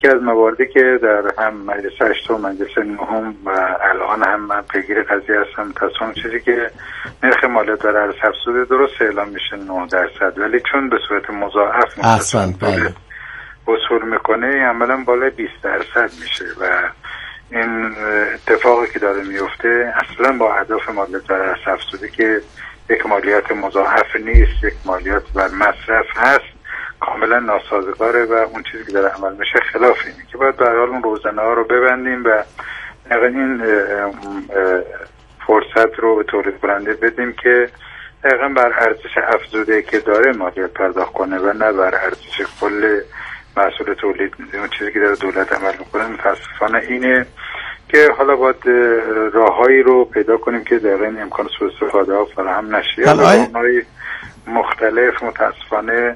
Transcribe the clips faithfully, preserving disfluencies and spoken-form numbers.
که از مواردی که در هم مجلس هشتم و مجلس نهم و الان هم من پیگیر قضیه هستم، تصمیم چیزی که نرخ مالیات بر ارز افزوده درست اعلام میشه نه درصد، ولی چون به صورت مضاعف احسن بله وصول میکنه عملا بالای بیست درصد میشه و این اتفاقی که داره میفته اصلا با اهداف مالیات بر ارز افزوده که یک مالیات مضاعف نیست، یک مالیات بر مصرف هست، کاملا ناسازگاره و اون چیزی که داره عمل میشه خلاف اینه که باید به هر حال اون روزنه ها رو ببندیم و این فرصت رو به تولید کننده بدیم که دقیقا بر ارزش افزوده که داره مالیات پرداخت کنه و نه بر ارزش کل محصول تولید. اون چیزی که داره دولت عمل میکنه متاسفانه اینه که حالا باید راههایی رو پیدا کنیم که دقیقا این امکان سوء استفاده ها فراهم نشه. راههای مختلف متاسفانه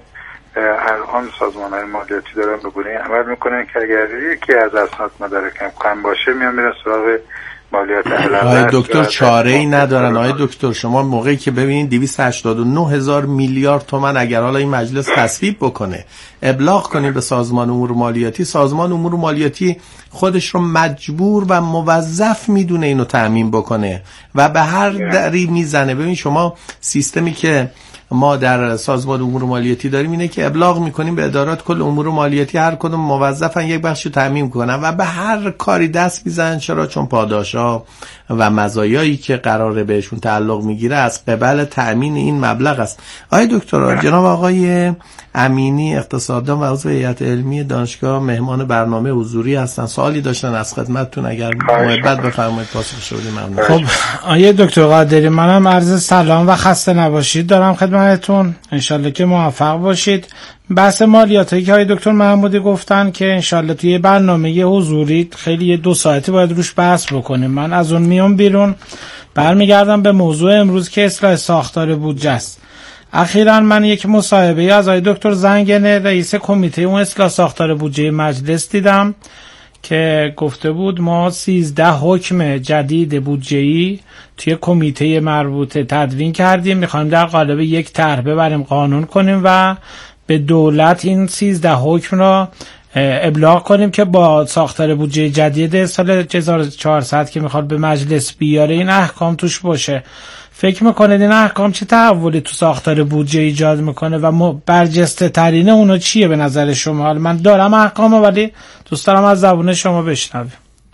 الان سازمان‌های مالیاتی دارن به گونه‌ای عمل میکنن که اگر یکی از اسناد مدارک کم باشه میان میرن سراغ مالیات علوه. آقای دکتر چاره‌ای ندارن. آقای دکتر شما موقعی که ببینید دویست و هشتاد و نه هزار میلیارد تومان اگر حالا این مجلس تصویب بکنه ابلاغ کنیم به سازمان امور مالیاتی، سازمان امور مالیاتی خودش رو مجبور و موظف میدونه اینو تأمین بکنه و به هر دری میزنه. ببین شما سیستمی که ما در سازمان امور مالیاتی داریم اینه که ابلاغ میکنیم به ادارات کل امور مالیاتی، هر کدوم موظفن یک بخشی تامین کنن و به هر کاری دست میزنن. چرا؟ چون پاداشا و مزایایی که قراره بهشون تعلق میگیره از قبل تامین این مبلغ است. آقای دکتر جناب آقای امینی اقتصاددان و عضو هیئت علمی دانشگاه مهمان برنامه حضوری هستن، سوالی داشتن از خدمتتون اگر محبت بفرمایید پاسخ شدیم ممنون. خب آقای دکتر قادری منم عرض سلام و خسته نباشید دارم خدمتتون، انشالله که موفق باشید. بحث مالیاتی که های دکتر محمودی گفتن که انشالله توی برنامه حضوری خیلی دو ساعتی باید روش بحث بکنیم. من از اون میام بیرون برمیگردم به موضوع امروز که اصلاح ساختار بودجه است. اخیراً من یک مصاحبه از آقای دکتر زنگنه رئیس کمیته اون اصلاح ساختار بودجه مجلس دیدم که گفته بود ما سیزده حکم جدید بودجه‌ای توی کمیته مربوطه تدوین کردیم، میخوایم در قالب یک طرح ببریم قانون کنیم و به دولت این سیزده حکم را ابلاغ کنیم که با ساختار بودجه جدید سال هزار و چهارصد که میخواد به مجلس بیاره این احکام توش باشه. فکر میکنید این احکام چه تحولی تو ساختار بودجه ایجاد میکنه و برجسته ترینه اونا چیه به نظر شما؟ حالا من دارم احکامو ولی دوست دارم از زبون شما بشنویم.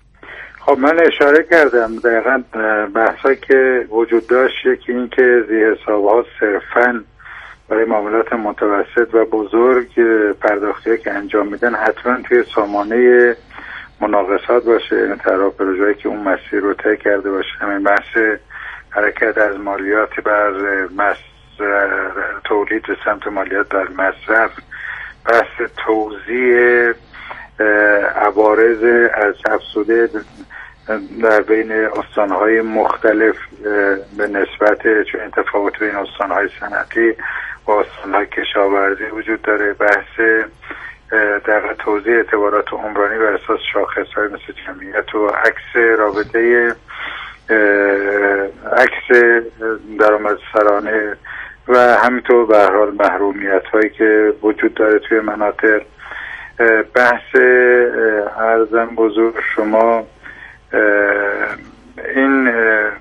خب من اشاره کردم دقیقاً بحثایی که وجود داشت، یکی این که ذی حساب‌ها صرفاً برای معاملات متوسط و بزرگ پرداختی‌ها که انجام میدن حتما توی سامانه مناقصات باشه، یعنی طرح پروژه‌ای که اون مسیر رو طی کرده باشه. همین بحث حرکت از مالیات بر تولید به سمت مالیات بر مصرف، بحث توزیع عوارض از افزوده در بین استانهای مختلف به نسبت چون تفاوت بین استانهای صنعتی و استانهای کشاورزی وجود داره، بحث در توزیع اعتبارات عمرانی بر اساس شاخص‌های مثل جمعیت و عکس رابطه عکس درآمد سرانه و همینطور به هر حال محرومیت هایی که وجود داره توی مناطق. بحث ارزم بزرگ شما این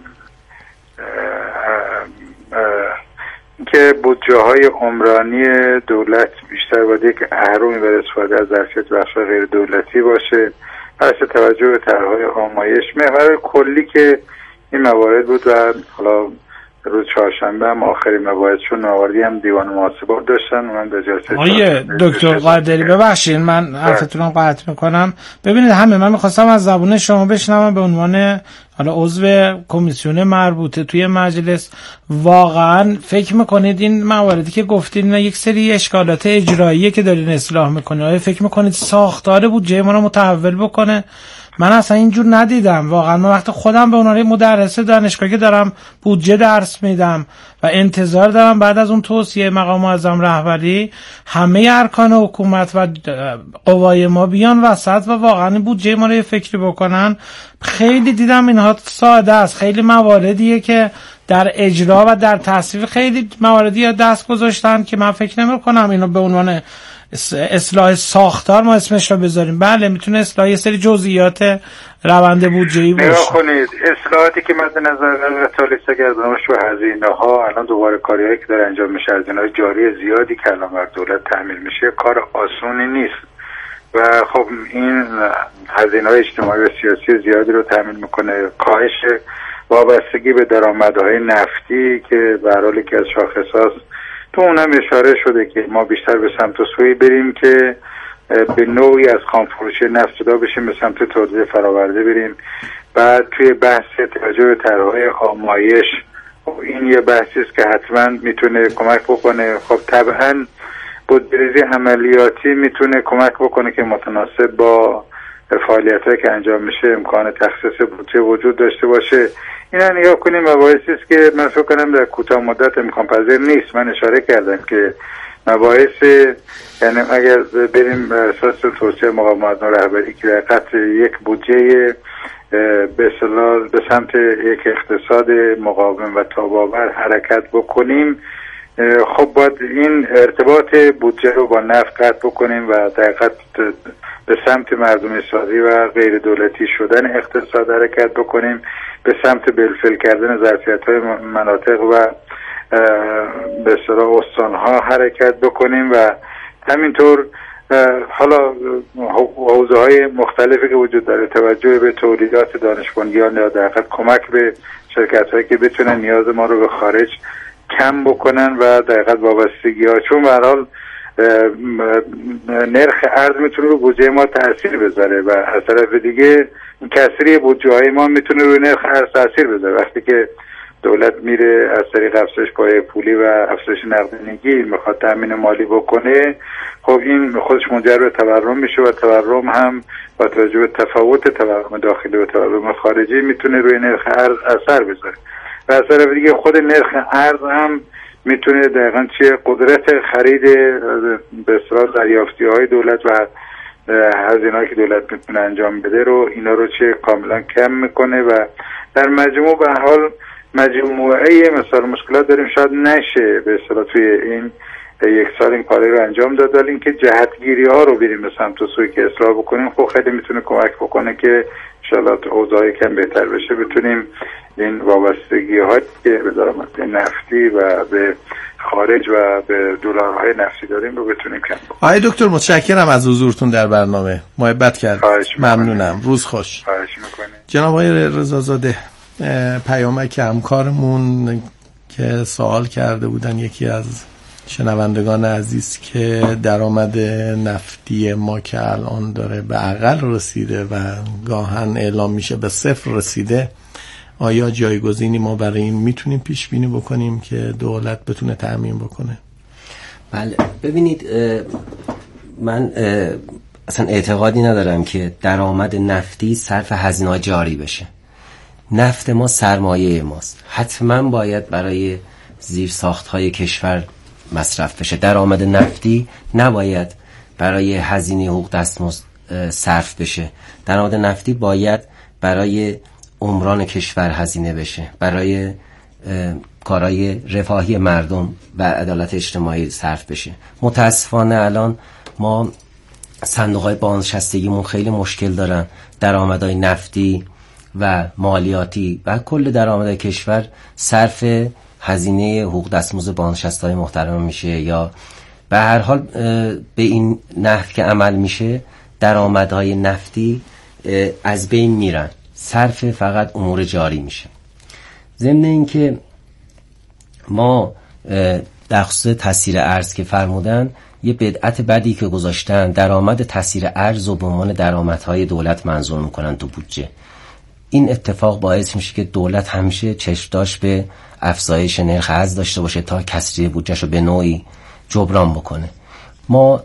که بودجه های عمرانی دولت بیشتر باید یک اهرمی برای استفاده از ظرفیت بخش غیر دولتی باشه، پس توجه به طرح‌های آمایش. محور کلی که این موارد بود و حالا روز چهارشنبه هم آخرین مباحثشون مواردی هم دیوان محاسبات داشتن. من به جلسه آیه دکتر قادری ببخشید من حرفتون رو قطع میکنم. ببینید همه من میخواستم از زبون شما بشنوم به عنوان حالا عضو کمیسیون مربوطه توی مجلس، واقعا فکر میکنید این مواردی که گفتین یک سری اشکالات اجراییه که دارین اصلاح میکنه، آیا فکر میکنید ساختار بودجه ما رو متحول بکنه؟ من اصلا اینجور ندیدم واقعا. من وقتی خودم به عنوان مدرس دانشگاهی که دارم بودجه درس میدم و انتظار دارم بعد از اون توصیه مقام معظم رهبری همه ارکان حکومت و قوای ما بیان وسط و واقعا بودجه ما رو فکری بکنن. خیلی دیدم اینها ساده است، خیلی مواردیه که در اجرا و در تصویب خیلی مواردی دست گذاشتن که من فکر نمی کنم اینو به عنوان اصلاح ساختار ما اسمش رو بذاریم. بله میتونه اصلاح یه سری جزئیات روند بودجه‌ای باشه. نگاه کنید اصلاحاتی که مد نظر تالیسا گردانش و هزینه ها الان دوباره کاریایی که داره انجام میشه، هزینه‌های جاری زیادی که الان بر دولت تحمیل میشه کار آسونی نیست و خب این هزینه‌های اجتماعی و سیاسی زیادی رو تحمیل میکنه. کاهش وابستگی به درآمدهای نفتی که به هر حال که از شاخص‌هاست، تو اونم اشاره شده که ما بیشتر به سمت و سوی بریم که به نوعی از خامفروشی نفت جدا بشیم، به سمت تولید فرآورده بریم. بعد توی بحث توجه به طرح‌های آمایش، این یه بحثی است که حتما میتونه کمک بکنه. خب طبعا بودجه‌ریزی عملیاتی میتونه کمک بکنه که متناسب با فعالیتایی که انجام میشه امکان تخصیص بودجه وجود داشته باشه. اینا نگاه کنیم مباحثی است که من فکر کنم در کوتاه مدت امکان پذیر نیست. من اشاره کردم که مباحث، یعنی اگر بریم اساس توصیه مقامات رهبری که در قطع یک بودجه به اصطلاح به سمت یک اقتصاد مقاوم و تاباور حرکت بکنیم، خب باید این ارتباط بودجه رو با نفت قطع بکنیم و در قطع به سمت مردمی سازی و غیر دولتی شدن اقتصاد حرکت بکنیم، به سمت بالفعل کردن ظرفیت‌های مناطق و به اصطلاح استان‌ها حرکت بکنیم و همینطور حالا حوزه‌های مختلفی که وجود داره توجه به تولیدات دانش بنیان یا در حقیقت کمک به شرکت‌هایی که بتونن نیاز ما رو به خارج کم بکنن و در حقیقت وابستگی‌ها، چون به هر حال نرخ ارز میتونه رو بودجه ما تاثیر بذاره و از طرف دیگه کسری بودجه‌های ما میتونه روی نرخ ارز تاثیر بذاره. وقتی که دولت میره از طریق افزایش پایه پولی و افزایش نقدینگی میخواد تامین مالی بکنه، خب این خودش منجر به تورم میشه و تورم هم با توجه به تفاوت تورم داخلی و تورم خارجی میتونه روی نرخ ارز اثر بذاره و از طرف دیگه خود نرخ ارز هم میتونه دقیقاً چه قدرت خرید به اصطلاح دریافتی‌های دولت و هزینه‌ای که دولت میتونه انجام بده رو اینا رو چه کاملا کم میکنه و در مجموع به حال مجموعه مثلا مشکلات داریم. شاید نشه به اصطلاح توی این یک سال این کاری رو انجام داد، ولی اینکه جهتگیری ها رو بریم به سمت و سوی که اصلاح بکنیم خب خیلی میتونه کمک بکنه که ان شاءالله اوضاع کم بهتر بشه، بتونیم این وابستگی ها که به درآمد نفتی و به خارج و به دلارهای نفتی داریم رو بتونیم کم بکنیم. آقای دکتر متشکرم از حضورتون در برنامه، محبت کردید. ممنونم. روز خوش. خواهش می‌کنم. جناب آقای رضازاده، پیامک همکارمون که سوال کرده بودن، یکی از شنوندگان عزیز، که درآمد نفتی ما که الان داره به اقل رسیده و گاهن اعلام میشه به صفر رسیده، آیا جایگزینی ما برای این میتونیم پیش بینی بکنیم که دولت بتونه تأمین بکنه؟ بله ببینید، من اصلا اعتقادی ندارم که درآمد نفتی صرف هزینه‌های جاری بشه. نفت ما سرمایه ماست، حتما باید برای زیرساخت‌های کشور مصرف بشه. درآمد نفتی نباید برای هزینه حقوق دستمزد صرف بشه. درآمد نفتی باید برای عمران کشور هزینه بشه، برای کارهای رفاهی مردم و عدالت اجتماعی صرف بشه. متاسفانه الان ما صندوق‌های بازنشستگیمون خیلی مشکل دارن. درآمدهای نفتی و مالیاتی و کل درآمد کشور صرف هزینه حقوق دستمزد بازنشسته‌های محترم میشه، یا به هر حال به این نحو که عمل میشه درآمدهای نفتی از بین میرن، صرف فقط امور جاری میشه. ضمن اینکه ما در خصوص تسعیر ارز که فرمودن، یه بدعت بدی که گذاشتن، درآمد تسعیر ارز و به عنوان درآمدهای دولت منظور میکنن تو بودجه. این اتفاق باعث میشه که دولت همیشه چشم‌داشت به افزایش نرخ ارز داشته باشه تا کسری بودجهشو به نوعی جبران بکنه. ما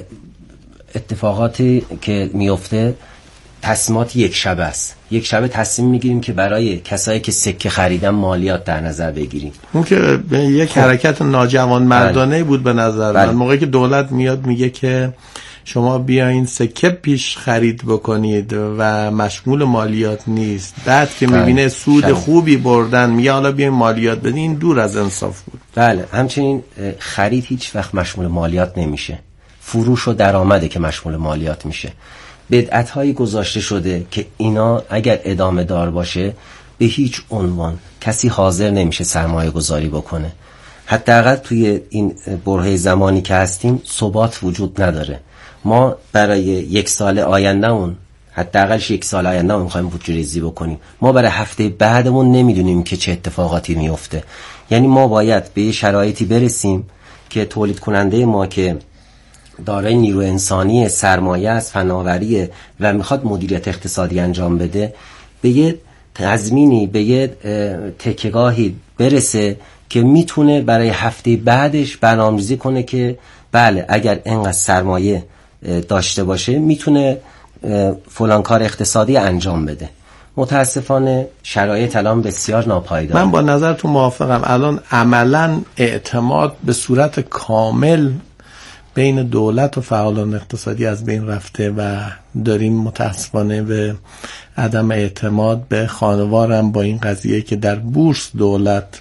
اتفاقاتی که میفته تصمیمات یک شبه است. یک شبه تصمیم میگیریم که برای کسایی که سکه خریدن مالیات در نظر بگیریم. اون که یک خب. حرکت ناجوان مردانه بود به نظر من. موقعی که دولت میاد میگه که شما بیاین سکه پیش خرید بکنید و مشمول مالیات نیست، بعد که میبینه سود شاید. خوبی بردن میگه حالا بیاین مالیات بدین، این دور از انصاف بود. بله، همچنین خرید هیچ وقت مشمول مالیات نمیشه. فروش و درآمده که مشمول مالیات میشه. بدعت هایی گذاشته شده که اینا اگر ادامه دار باشه به هیچ عنوان کسی حاضر نمیشه سرمایه گذاری بکنه. حداقل توی این برهه زمانی که هستیم ثبات وجود نداره. ما برای یک سال آینده اون حداقلش یک سال آینده اون میخوایم بودجه‌ریزی بکنیم، ما برای هفته بعدمون نمیدونیم که چه اتفاقاتی میفته. یعنی ما باید به یه شرایطی برسیم که تولید کننده ما که دارای نیرو انسانی، سرمایه است، فناوریه و میخواد مدیریت اقتصادی انجام بده، به یه تضمینی، به یه تکیه‌گاهی برسه که میتونه برای هفته بعدش برنامه‌ریزی کنه که بله اگر اینقدر سرمایه داشته باشه میتونه فلان کار اقتصادی انجام بده. متاسفانه شرایط الان بسیار ناپایدار. من با نظرتون موافقم. الان عملاً اعتماد به صورت کامل بین دولت و فعالان اقتصادی از بین رفته و داریم متاسفانه به عدم اعتماد به خانوارم با این قضیه که در بورس دولت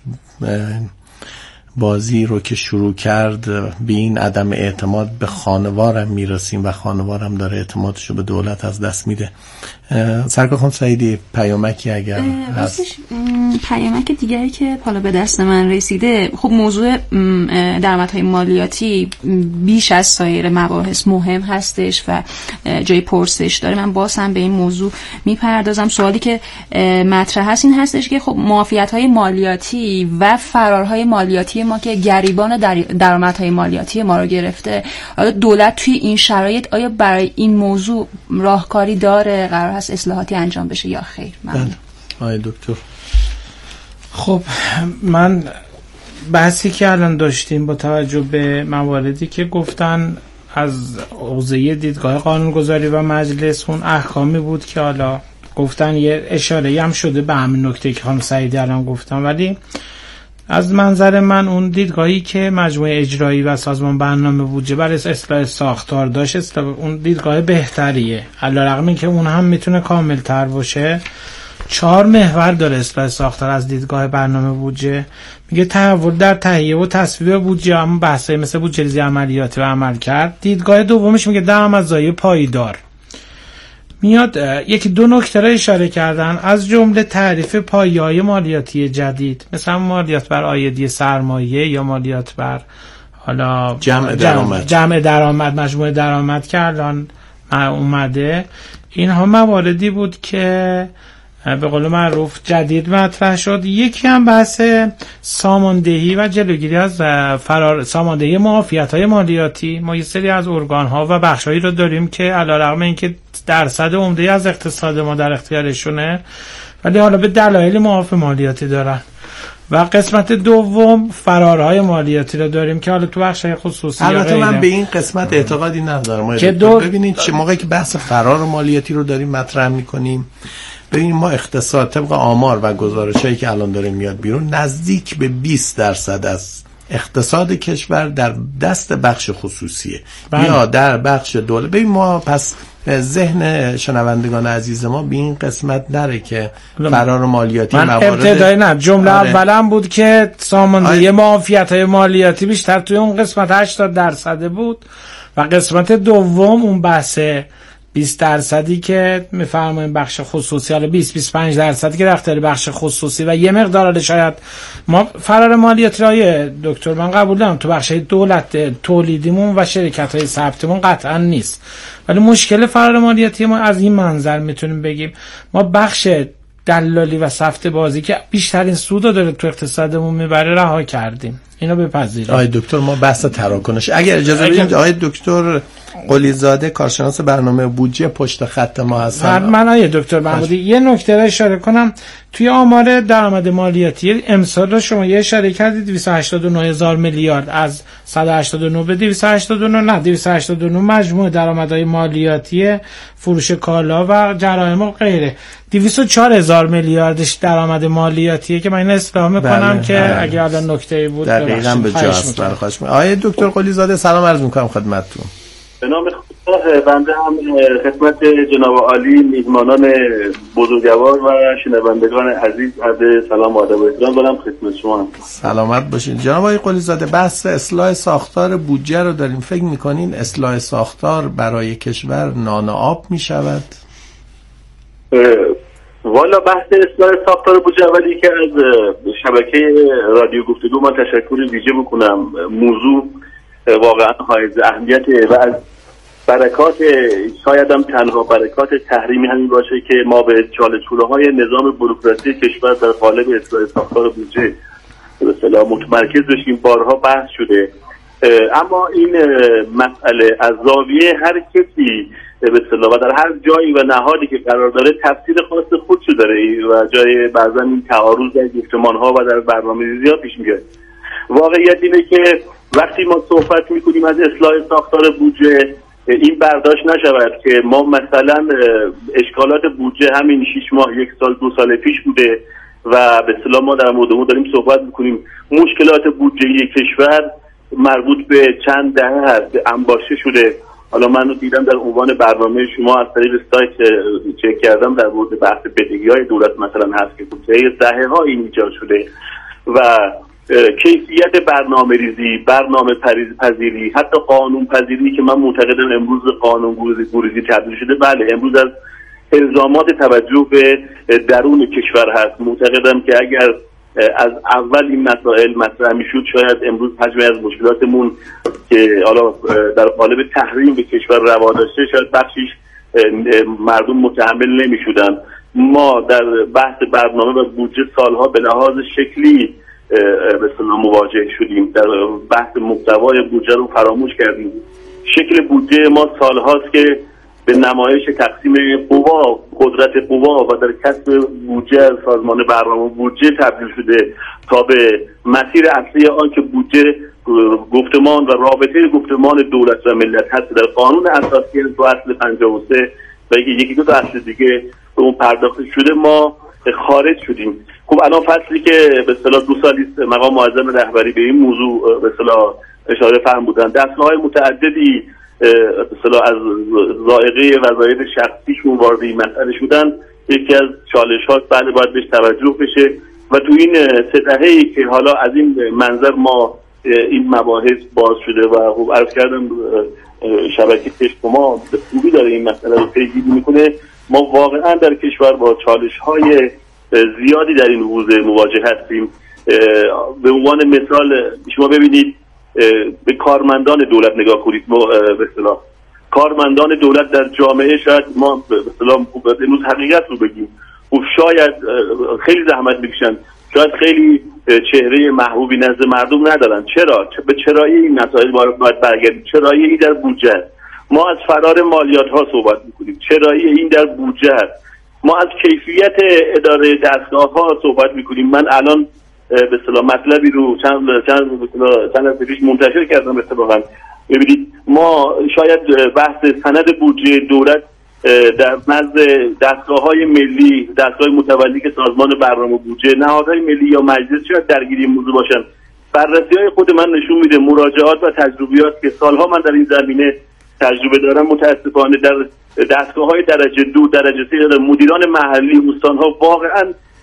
بازی رو که شروع کرد به این عدم اعتماد به خانوارم میرسیم و خانوارم داره اعتمادش رو به دولت از دست میده. سرکار خانم سعیدی پیامکی اگر هست؟ پیامک دیگری که حالا به دست من رسیده، خب موضوع درآمدهای مالیاتی بیش از سایر مباحث مهم هستش و جای پرسش داره. من باز هم به این موضوع میپردازم. سوالی که مطرح هست این هستش که خب معافیت‌های مالیاتی و فرارهای مالیاتی ما که گریبان در درآمدهای مالیاتی ما رو گرفته، حالا دولت توی این شرایط آیا برای این موضوع راهکاری داره؟ قرار هست اصلاحاتی انجام بشه یا خیر؟ بله آقای دکتر. خب من بحثی که الان داشتیم با توجه به مواردی که گفتن از حوزه دیدگاه قانونگذاری و مجلس، اون احکامی بود که حالا گفتن یه اشاره هم شده به همین نکته که خانم سعیدی الان گفتن، ولی از منظر من اون دیدگاهی که مجموعه اجرایی و سازمان برنامه بودجه برای اصلاح ساختار داشت اون دیدگاه بهتریه، علیرغم اینکه اون هم میتونه کامل تر باشه. چهار محور داره اصلاح ساختار از دیدگاه برنامه بودجه. میگه تحول در تهیه و تصویب بودجه، اما بحثایی مثل بودجه‌ریزی عملیاتی و عملکرد. دیدگاه دومش میگه درآمدزایی پایدار. میاد یکی دو نکته را اشاره کردن، از جمله تعریف پایه‌های مالیاتی جدید، مثلا مالیات بر عایدی سرمایه یا مالیات بر حالا جمع درآمد جمع درآمد مجموع درآمد که الان اومده. اینها مواردی بود که به قول معروف جدید مطرح شد. یکی هم بحث ساماندهی و جلوگیری از فرار ساماندهی معافیت‌های مالیاتی. ما یه سری از ارگان‌ها و بخش‌هایی رو داریم که علیرغم اینکه درصد عمده از اقتصاد ما در اختیارشونه ولی حالا به دلایل معاف مالیاتی دارن. و قسمت دوم فرارهای مالیاتی رو داریم که حالا تو بخش‌های خصوصی. البته من به این قسمت اعتقادی ندارم. که دو... ببینید چه موقعی که بحث فرار مالیاتی رو داریم مطرح می‌کنیم، ببینید ما اقتصاد طبق آمار و گزارشایی که الان داره میاد بیرون نزدیک به بیست درصد از اقتصاد کشور در دست بخش خصوصیه بله. یا در بخش دولت. ببین ما پس ذهن شنوندگان عزیز ما به این قسمت نره که فرار مالیاتی من ابتدایی نه جمله آره. اولم بود که ساماندهی معافیت‌های مالیاتی بیشتر توی اون قسمت هشتاد درصد بود و قسمت دوم اون بحث بیست درصدی که میفرماییم بخش خصوصی، حالا بیست بیست و پنج درصدی که در اختیار بخش خصوصی و یه مقدار شاید ما فرار مالیاتی رای دکتر من قبول دارم تو بخش دولت تولیدیمون و شرکت‌های ثبتمون قطعا نیست، ولی مشکل فرار مالیاتی ما از این منظر میتونیم بگیم ما بخش دلالی و سفته بازی که بیشترین سودو داره تو اقتصادمون میبره رها کردیم. اینو بپذیرید. آقای دکتر ما بحث تراکنش اگر اجازه بدید آقای دکتر قلیزاده کارشناس برنامه بودجه پشت خط ما هستن. من آقای دکتر محمودی یه نکته را اشاره کنم. توی آمار درآمد مالیاتی امسال رو شما یه اشاره کردید دویست و هشتاد و نه هزار میلیارد از صد و هشتاد و نه به دویست و هشتاد و نه نه دویست و هشتاد و نه مجموع درآمدهای مالیاتی فروش کالا و جرایم و غیره. دویست و چهار هزار میلیاردش درآمد مالیاتیه که من این اصلاح میکنم بله. که بله. اگه الان نکته‌ای بود دقیقاً به جاست. برخواست آقای دکتر قلیزاده سلام عرض میکنم خدمتتون. به نام خدا الله، بنده هم خدمت جناب عالی میهمانان بزرگوار و شنوندگان عزیز عرض سلام و ادب و احترام دارم خدمت شما. سلامت باشین. جناب آقای قلی زاده، بحث اصلاح ساختار بودجه رو داریم. فکر میکنین اصلاح ساختار برای کشور نان آب میشود؟ والا بحث اصلاح ساختار بودجه، اولی که از شبکه رادیو گفتگو من تشکر ویژه بکنم. موضوع واقعا حائز اهمیته و از برکات، شاید هم تنها برکات تحریمی همین باشه که ما به چاله چوله های نظام بوروکراسی کشور در قالب اصلاح ساختار بودجه به اصطلاح متمرکز بشیم. بارها بحث شده، اما این مسئله از زاویه هر کسی به اصطلاح و در هر جایی و نهادی که قرار داره تفسیر خاص خودشو داره و جای بعضا این تعارض در گفتمان‌ها و در برنامه‌ریزی ها پیش میاد. واقعیت اینه که وقتی ما صحبت میکنیم از اصلاح ساختار بودجه، این برداشت نشود که ما مثلا اشکالات بودجه همین شش ماه یک سال دو سال پیش بوده و به اصطلاح ما در مورد اون داریم صحبت میکنیم. مشکلات بودجه‌ای کشور مربوط به چند دهه هست، انباشته شده. حالا من دیدم در عنوان برنامه شما از طریق سایت چک کردم در مورد بحث بدهی‌های دولت مثلا هست که بودجه دهه‌ها این ایجاد شده و کیفیت برنامه ریزی، برنامه پذیری، حتی قانون پذیری که من معتقدم امروز قانون گریزی تبدیل شده. بله، امروز از الزامات توجه به درون کشور هست. معتقدم که اگر از اول این مسائل مطرح میشد شاید امروز حجم از مشکلاتمون که حالا در قالب تحریم به کشور روا داشته شاید بخشیش مردم متحمل نمیشدن. ما در بحث برنامه و بودجه سالها به لحاظ شکلی به اصطلاح مواجه شدیم، در بحث محتوای بودجه رو فراموش کردیم. شکل بودجه ما سالهاست که به نمایش تقسیم قوا، قدرت قوا و در کسب بودجه از سازمان برنامه بودجه تبدیل شده تا به مسیر اصلی آن که بودجه گفتمان و رابطه گفتمان دولت و ملت هست در قانون اساسی تو اصل پنجاه و سه و یکی دو تا اصل دیگه به اون پرداخت شده. ما خارج شدیم. خب الان فصلی که به اصطلاح دو سالی مقام معظم رهبری به این موضوع به اصطلاح اشاره فرمودن، دستگاه‌های متعددی به اصطلاح از ذائقه وظایف شخصیشون وارد این مسئله شدن. یکی از چالش‌ها بله باید بهش توجه بشه و تو این سه دهه‌ای که حالا از این منظر ما این مباحث باز شده و خب عرض کردم شبکه کشف ما به خوبی داره این مسئله رو پیگیری میکنه. ما واقعا در کشور با چالش‌های زیادی در این حوزه مواجه هستیم. به عنوان مثال شما ببینید به کارمندان دولت نگاه کنید. به اصطلاح کارمندان دولت در جامعه شاید ما به اصطلاح امروز حقیقت رو بگیم و شاید خیلی زحمت میکشن، شاید خیلی چهره محبوبی نزد مردم ندارن. چرا؟ به چرایی این مسائل باید برگردیم. چرایی این در بودجه است. ما از فرار مالیات ها صحبت میکنیم. چرایی این در بودجه است. ما از کیفیت اداره دستگاه ها صحبت میکنیم. من الان به اصطلاح مطلبی رو چند چند به اصطلاح چند از پیش منتشر کردم. اتفاقا ببینید ما شاید بحث سند بودجه دولت در نزد دستگاه‌های ملی، دستگاه متولی که سازمان برنامه بودجه، نهادهای ملی یا مجلس شاید درگیری موضوع باشن. بررسی‌های خود من نشون میده مراجعات و تجربیات که سالها من در این زمینه تجربه دارم متاسفانه در دستگاه‌های درجه دو، درجه سه، مدیران محلی استان‌ها واقعاً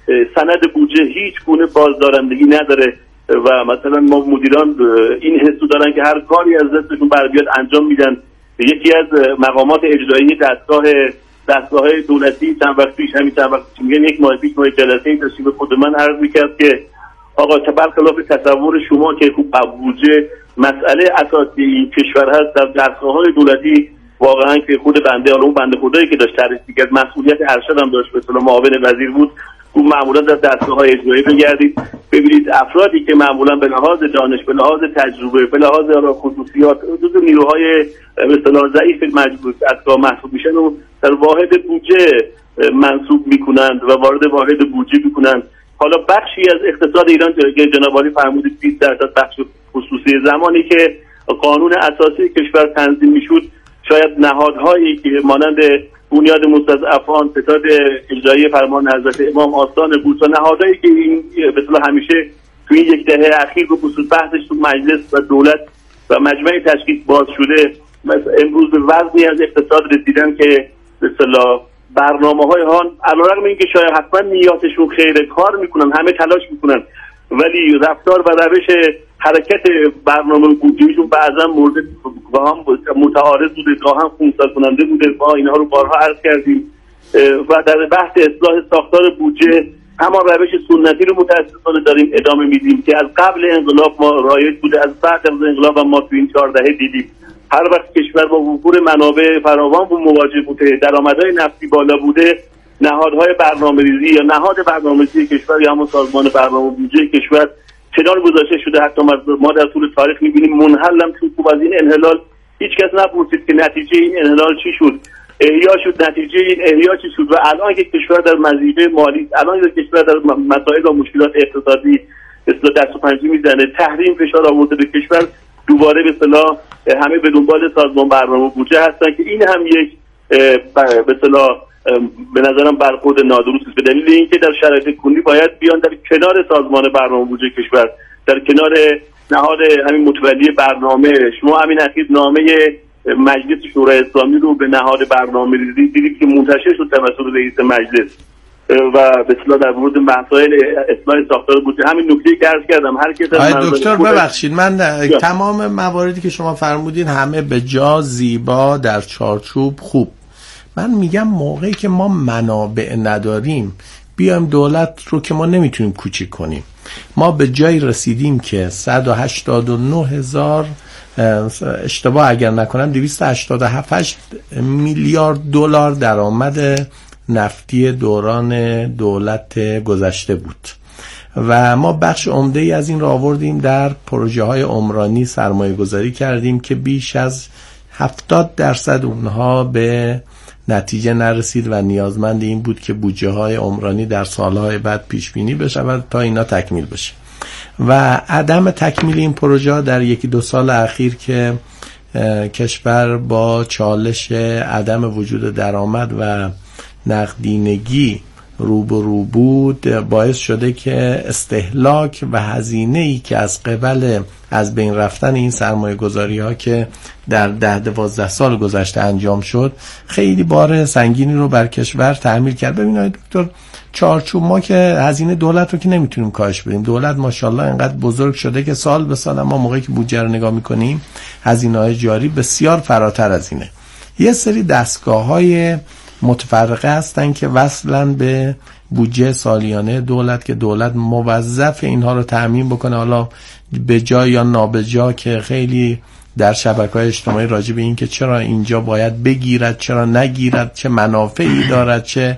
سند بودجه هیچ گونه بازدارندگی نداره و مثلا ما مدیران این حسو دارن که هر کاری از دستشون بر بیاد انجام میدن. یکی از مقامات اجرایی دستگاه دستگاه دولتی چند وقت پیش همین چند وقت میگن یک ماه پیش ما جلسه تشریف خود من عرض میکرد که آقا برخلاف تصور شما که خوب بودجه مسئله اساسی این کشور هست، در دستگاه‌های دولتی واقعا که خود بنده حالا اون بنده خدایی که داشت تعریف می‌کرد مسئولیت ارشد هم داشت، به اصطلاح معاون وزیر بود، اون معمولا در دستگاه‌های اجرایی بگردید ببینید افرادی که معمولا به لحاظ دانش، به لحاظ تجربه، به لحاظ خصوصیات جزو نیروهای به اصطلاح ضعیف مجبور دستگاه محسوب میشن و در واحد بودجه منصوب میکنند و وارد واحد بودجه میکنند. حالا بخشی از اقتصاد ایران که جناب عالی فرمودید بیست درصد بخش خصوصی، زمانی که قانون اساسی کشور تنظیم میشد شاید نهادهایی که مانند بنیاد مستضعفان، ستاد اجرایی فرمان حضرت امام، آستان بورس، نهادهایی که این به اصطلاح همیشه تو این یک دهه اخیر به خصوص بحثش تو مجلس و دولت و مجمع تشکیل باز شده امروز به وزنی از اقتصاد رسیدن که به اصطلاح برنامه‌های هان علیرغم اینکه شاید حتما نیاتشون خیره کار میکنن، همه تلاش میکنن، ولی رفتار و روش حرکت برنامه بودجهشون بعضا مورد گاهم متعارض بوده، گاهم خونسا کننده بوده. ما اینها رو بارها عرض کردیم و در بحث اصلاح ساختار بودجه همان روش سنتی رو متاسفانه داریم ادامه میدیم که از قبل انقلاب ما رایج بوده، از بعد از انقلاب هم ما تو این چهار دهه دیدیم. هر وقت کشور با وفور منابع فراوان مواجه بوده، درآمدهای نفتی بالا بوده، نهادهای برنامه‌ریزی یا نهاد برنامه‌ریزی کشور یا همون سازمان برنامه بودجه کشور چنان گذاشته شده حتی ما در طول تاریخ می‌بینیم منحل هم خوب از این انحلال هیچ کس نپرسید که نتیجه این انحلال چی شد، احیا شد، نتیجه این احیا چی شد و الان که کشور در مضیقه مالی، الان که کشور در مسائل و مشکلات اقتصادی اصلا دست و پنجه میزنه، تحریم فشار آورده به کشور، دوباره به اصطلاح همه به دنبال سازمان برنامه بودجه هستن که این هم یک به اصطلاح به نظرم برخورد نادرست است، به دلیل اینکه در شرایط کنونی باید بیان در کنار سازمان برنامه بودجه کشور، در کنار نهاد همین متولی برنامه. شما همین اخیر نامه مجلس شورای اسلامی رو به نهاد برنامه‌ریزی دیدید که منتشر شد توسط رئیس مجلس و به اصطلاح در مورد مسائل اصلاح ساختار بودجه همین نکته که عرض کردم. هر کس آقای دکتر ببخشید من یا. تمام مواردی که شما فرمودین همه به جا، زیبا، در چارچوب، خوب. من میگم موقعی که ما منابع نداریم بیایم دولت رو که ما نمیتونیم کوچیک کنیم. ما به جایی رسیدیم که صد و هشتاد و نه هزار اشتباه اگر نکنم دویست و هشتاد و هفت میلیارد دلار درآمد نفتی دوران دولت گذشته بود و ما بخش عمده ای از این را آوردیم در پروژه های عمرانی سرمایه گذاری کردیم که بیش از هفتاد درصد اونها به نتیجه نرسید و نیازمند این بود که بودجه های عمرانی در سالهای بعد پیش بینی بشه و تا اینا تکمیل بشه و عدم تکمیل این پروژه در یکی دو سال اخیر که کشور با چالش عدم وجود درآمد و نقدینگی روبرو بود باعث شده که استهلاک و هزینه‌ای که از قبل از بین رفتن این سرمایه گذاری ها که در ده دوازده سال گذشته انجام شد خیلی بار سنگینی رو بر کشور تحمیل کرد. ببینید دکتر، چارچوب ما که هزینه دولت رو که نمیتونیم کاهش بدیم. دولت ماشاءالله اینقدر بزرگ شده که سال به سال ما موقعی که بودجه رو نگاه میکنیم هزینه‌های جاری بسیار فراتر از اینه. یه سری دستگاه‌های متفرقه هستن که وصلن به بودجه سالیانه دولت که دولت موظف اینها رو تامین بکنه، حالا به جا یا نابجا، که خیلی در شبکه‌های اجتماعی راجع به این که چرا اینجا باید بگیرد، چرا نگیرد، چه منافعی دارد، چه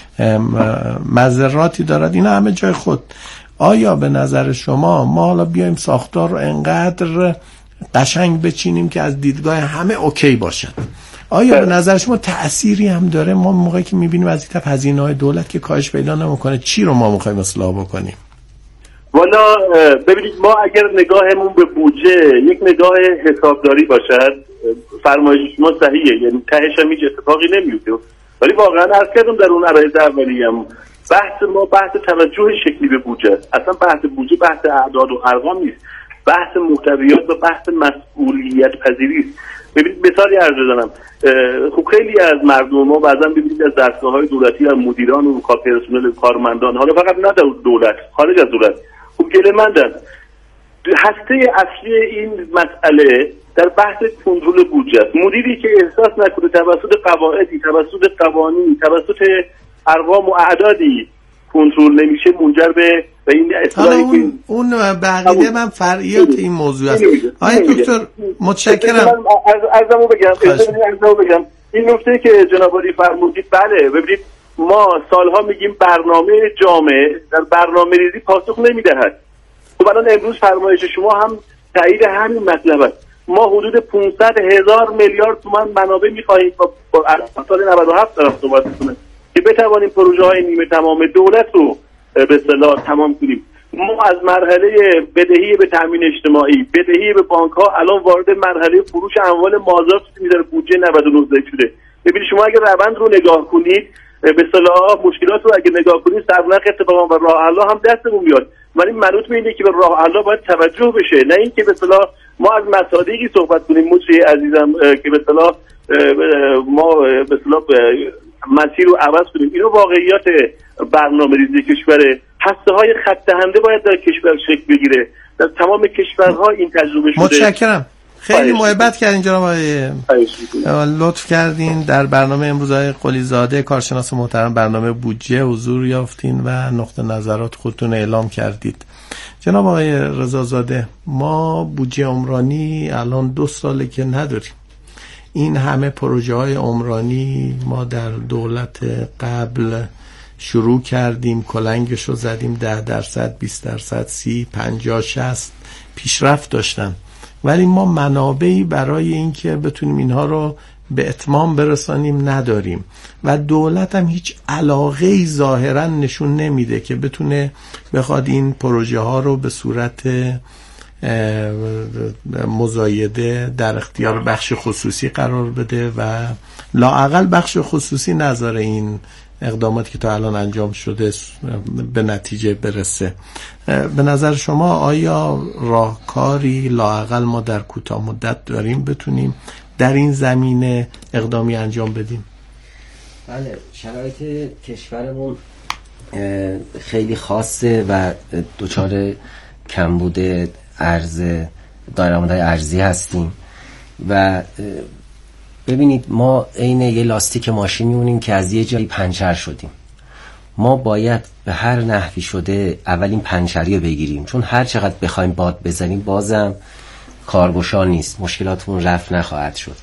مضراتی دارد، اینا همه جای خود. آیا به نظر شما ما حالا بیایم ساختار رو انقدر قشنگ بچینیم که از دیدگاه همه اوکی باشد؟ آیا به نظر شما تأثیری هم داره؟ ما موقعی که میبینیم از این طرف هزینه‌های دولت که کاهش پیدا نمیکنه، چی رو ما میخوایم اصلاح بکنیم؟ والا ببینید، ما اگر نگاهمون به بودجه یک نگاه حسابداری باشد، فرمایش شما صحیحه، یعنی تهش هم هیچ اتفاقی نمیفته، ولی واقعا عرض کردم در اون عرایض اولیه‌ام بحث ما بحث توجه شکلی به بودجه است. اصلا بحث بودجه بحث اعداد و ارقام نیست، بحث محتویات و بحث مسئولیت پذیری است. ببینید مثالی عرض بزنم، خب خیلی از مردم ما بعضا ببینید از دستگاه‌های دولتی، از مدیران و پرسنل کارمندان، حالا فقط نه در دولت، خارج از دولت، خب گله‌مندن. هسته اصلی این مسئله در بحث کنترل بودجه است. مدیری که احساس نکنه توسط قواعدی، توسط قوانین، توسط ارقام و اعدادی کنترل نمیشه، منجر به و این اصلاحی اون که اون بقیده من فرعیات این موضوع است. آقای دکتر متشکرم. عرضمو بگم عرضمو بگم این نکته که جناب علی فرمودید، بله ببینید ما سالها میگیم برنامه جامع در برنامه‌ریزی پاسخ نمیدهد. خب الان امروز فرمایش شما هم تایید همین مطلب است. ما حدود پانصد هزار میلیارد تومان منابع می‌خواهیم با سال نود و هفت طرف صحبت کنیم که بتوانیم پروژه های نیمه تمام دولت رو به اصطلاح تمام کنیم. ما از مرحله بدهی به تامین اجتماعی، بدهی به بانک ها، الان وارد مرحله فروش اموال مازاد می‌ذاره بودجه نود و نه شده. ببینید شما اگه روند رو نگاه کنید، به اصطلاح مشکلات رو اگه نگاه کنید، سرنخ اتفاقا و راه حل هم دستمون میاد، ولی منوط به اینه که به راه حل باید توجه بشه، نه اینکه به اصطلاح ما از مصادیقی صحبت کنیم مجری عزیزم که به اصطلاح ما به اصطلاح مسیر رو عوض کنیم. اینو واقعیات برنامه‌ریزی کشوره. هسته های خط دهنده باید در کشور شکل بگیره. در تمام کشورها این تجربه شده. متشکرم. خیلی محبت کردین جناب آقای، لطف کردین. در برنامه امروز آقای قلی‌زاده کارشناس محترم برنامه بودجه حضور یافتین و نقطه نظرات خودتون اعلام کردید. جناب آقای رضازاده، ما بودجه عمرانی الان دو ساله که نداریم. این همه پروژه های عمرانی ما در دولت قبل شروع کردیم، کلنگش رو زدیم، ده درصد، بیست درصد، سی، پنجاه، شصت پیشرفت داشتن، ولی ما منابعی برای اینکه بتونیم اینها رو به اتمام برسانیم نداریم و دولت هم هیچ علاقه‌ای ظاهرا نشون نمیده که بتونه بخواد این پروژه ها رو به صورت مزایده در اختیار بخش خصوصی قرار بده و لااقل بخش خصوصی نذاره این اقداماتی که تا الان انجام شده به نتیجه برسه. به نظر شما آیا راهکاری لااقل ما در کوتاه مدت داریم بتونیم در این زمینه اقدامی انجام بدیم؟ بله، شرایط کشورمون خیلی خاصه و دچار کمبود ارز درآمدهای ارزی هستیم و ببینید ما عین یه لاستیک ماشین میمونیم که از یه جایی پنچر شدیم. ما باید به هر نحوی شده اولین پنچری رو بگیریم، چون هر چقدر بخوایم باد بزنیم بازم کارگشا نیست، مشکلاتمون رفع نخواهد شد.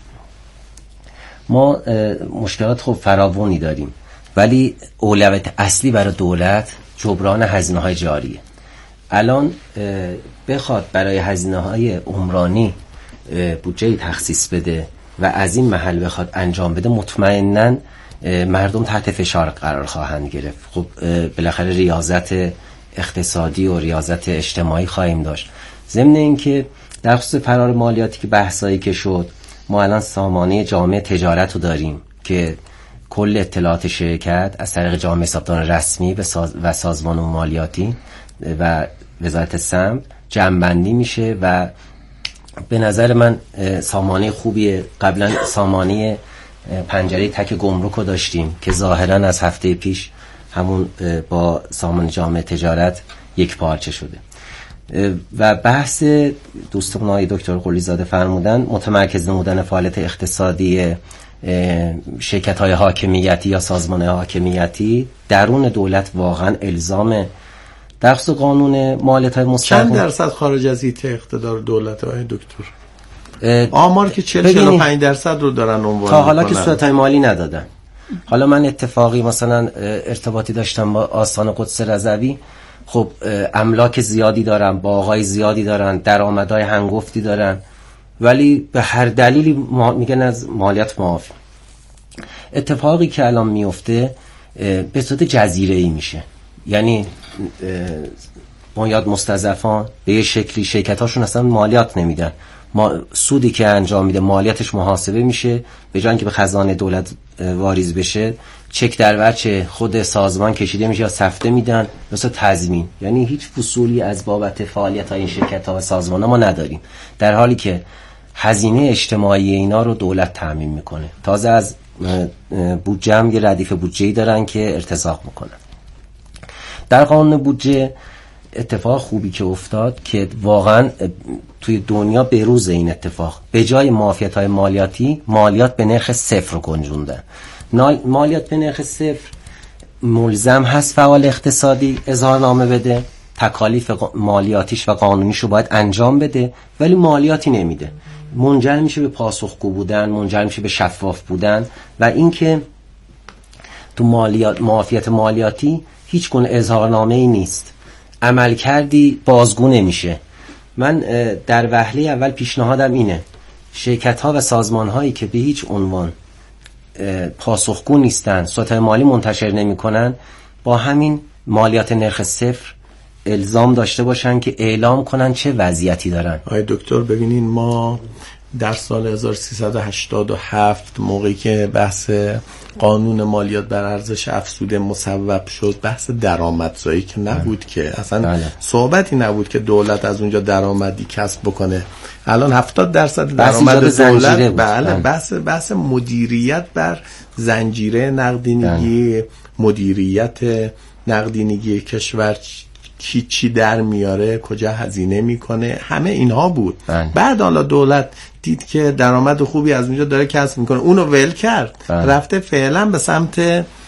ما مشکلات خب فراوانی داریم، ولی اولویت اصلی برای دولت جبران هزینه‌های جاریه. الان بخواد برای هزینه‌های عمرانی بودجه تخصیص بده و از این محل بخواد انجام بده، مطمئناً مردم تحت فشار قرار خواهند گرفت. خب بالاخره ریاضت اقتصادی و ریاضت اجتماعی خواهیم داشت. ضمن اینکه در خصوص فرار مالیاتی که بحثایی که شد، ما الان سامانه جامعه تجارت رو داریم که کل اطلاعات شرکت از طریق جامعه حسابدار رسمی و سازمان مالیاتی و وزارت سمت جمع‌بندی میشه و به نظر من سامانه خوبیه. قبلا سامانه پنجره تک گمرک رو داشتیم که ظاهرا از هفته پیش همون با سامانه جامعه تجارت یک پارچه شده و بحث دوستمون آقای دکتر قلی‌زاده فرمودن متمرکز نمودن فعالیت اقتصادی شرکت‌های حاکمیتی یا سازمان‌های حاکمیتی درون دولت واقعا الزامه. در خصوص قانون مالیات‌های مستقیم چند درصد خارج از ایت اقتدار دولت آقای دکتر؟ آمار که چهل تا پنج درصد رو دارن عنوان میکنن. تا حالا که صورت‌های مالی ندادن. حالا من اتفاقی مثلا ارتباطی داشتم با آستان قدس رضوی، خب املاک زیادی دارن، باغای زیادی دارن، درآمدهای هنگفتی دارن، ولی به هر دلیلی میگن از مالیات معاف. اتفاقی که الان میفته به صورت جزیره‌ای میشه، یعنی بنیاد مستضعفان به یه شکلی شرکتاشون اصلا مالیات نمیدن، ما سودی که انجام میده مالیاتش محاسبه میشه، به جای اینکه به خزانه دولت واریز بشه چک در وجه خود سازمان کشیده میشه یا سفته میدن مثلا تضمین، یعنی هیچ فصولی از بابت فعالیت های این شرکت ها و سازمان ها ما نداریم، در حالی که هزینه اجتماعی اینا رو دولت تامین میکنه. تازه از بودجه هم یه ردیف بودجه‌ای دارن که ارتزاق میکنن. در قانون بودجه اتفاق خوبی که افتاد که واقعا توی دنیا بروز این اتفاق، به جای معافیت‌های مالیاتی مالیات به نرخ صفر رو گنجوندن. مالیات به نرخ صفر ملزم هست فعال اقتصادی اظهارنامه بده، تکالیف مالیاتیش و قانونیش رو باید انجام بده، ولی مالیاتی نمیده، منجر میشه به پاسخگو بودن، منجر میشه به شفاف بودن و اینکه تو مالیات معافیت مالیاتی هیچ گونه اظهارنامه ای نیست، عمل کردی بازگو نمیشه. من در وهله اول پیشنهادم اینه شرکت ها و سازمان هایی که به هیچ عنوان پاسخگو نیستن، سطح مالی منتشر نمی کنن، با همین مالیات نرخ صفر الزام داشته باشن که اعلام کنن چه وضعیتی دارن. آقای دکتر ببینین ما در سال هزار و سیصد و هشتاد و هفت موقعی که بحث قانون مالیات بر ارزش افزوده مصوب شد، بحث درآمدزایی که نبود که اصلا بله. صحبتی نبود که دولت از اونجا درآمدی کسب بکنه. الان هفتاد درصد درآمد دولت بله بحث بحث مدیریت بر زنجیره نقدینگی، مدیریت نقدینگی کشور، کی چی در میاره، کجا هزینه میکنه، همه اینها بود. بله. بعد حالا دولت دید که درآمد خوبی از اونجا داره کسب میکنه، اونو ول کرد. بله. رفته فعلا به سمت